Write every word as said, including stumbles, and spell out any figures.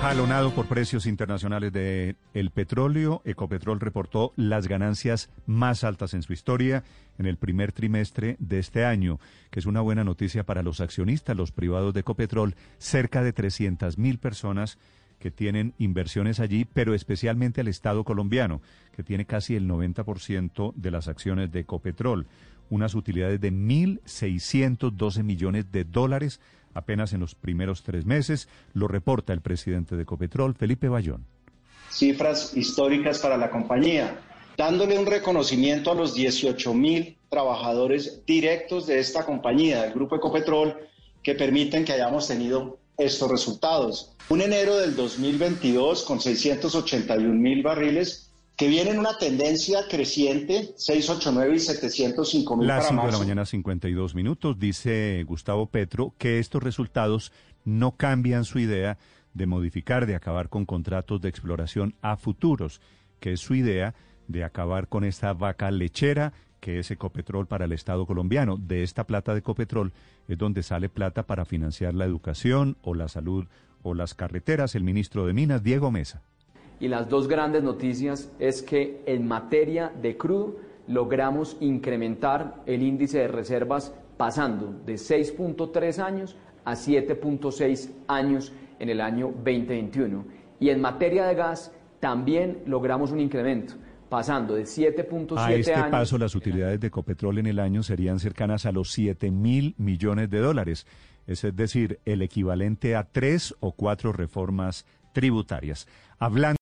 Jalonado por precios internacionales del petróleo, Ecopetrol reportó las ganancias más altas en su historia en el primer trimestre de este año, que es una buena noticia para los accionistas, los privados de Ecopetrol, cerca de trescientas mil personas que tienen inversiones allí, pero especialmente al Estado colombiano, que tiene casi el noventa por ciento de las acciones de Ecopetrol, unas utilidades de mil seiscientos doce millones de dólares apenas en los primeros tres meses, lo reporta el presidente de Ecopetrol, Felipe Bayón. Cifras históricas para la compañía, dándole un reconocimiento a los dieciocho mil trabajadores directos de esta compañía, del Grupo Ecopetrol, que permiten que hayamos tenido estos resultados. Un enero del dos mil veintidós con seiscientos ochenta y un mil barriles, que viene en una tendencia creciente, seiscientos ochenta y nueve y setecientos cinco mil para marzo. Las cinco de la mañana, cincuenta y dos minutos, dice Gustavo Petro que estos resultados no cambian su idea de modificar, de acabar con contratos de exploración a futuros, que es su idea de acabar con esta vaca lechera que es Ecopetrol para el Estado colombiano. De esta plata de Ecopetrol es donde sale plata para financiar la educación o la salud o las carreteras. El ministro de Minas, Diego Mesa. Y las dos grandes noticias es que en materia de crudo logramos incrementar el índice de reservas pasando de seis punto tres años a siete punto seis años en el año veinte veintiuno. Y en materia de gas también logramos un incremento, pasando de siete punto siete años. A este paso las utilidades de Ecopetrol en el año serían cercanas a los siete mil millones de dólares, es decir, el equivalente a tres o cuatro reformas tributarias. Hablando